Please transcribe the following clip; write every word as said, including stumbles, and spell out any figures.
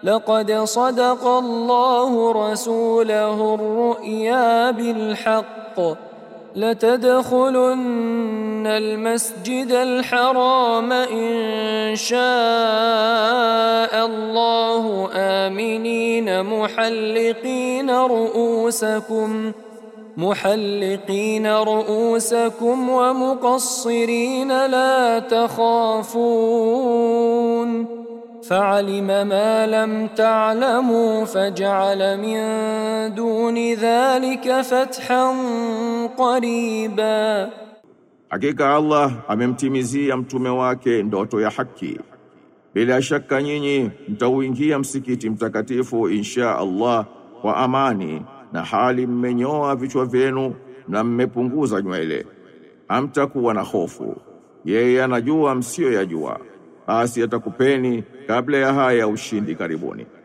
لقد صدق الله رسوله الرؤيا بالحق لتدخلن المسجد الحرام إن شاء الله آمنين محلقين رؤوسكم محلقين رؤوسكم ومقصرين لا تخافون فعلم ما لم تعلموا فجعل من دون ذلك فتحا قريبا. Hakika Allah amemtimizia mtume wake ndoto ya haki. Bila shaka nyinyi mtauingia msikiti mtakatifu insha Allah kwa amani na hali mmenyoa vichwa vyenu na mmepunguza nywele. Hamtakuwa na hofu. Yeye anajua msio yajua. Basi atakupeni kabla ya haya ushindi karibuni.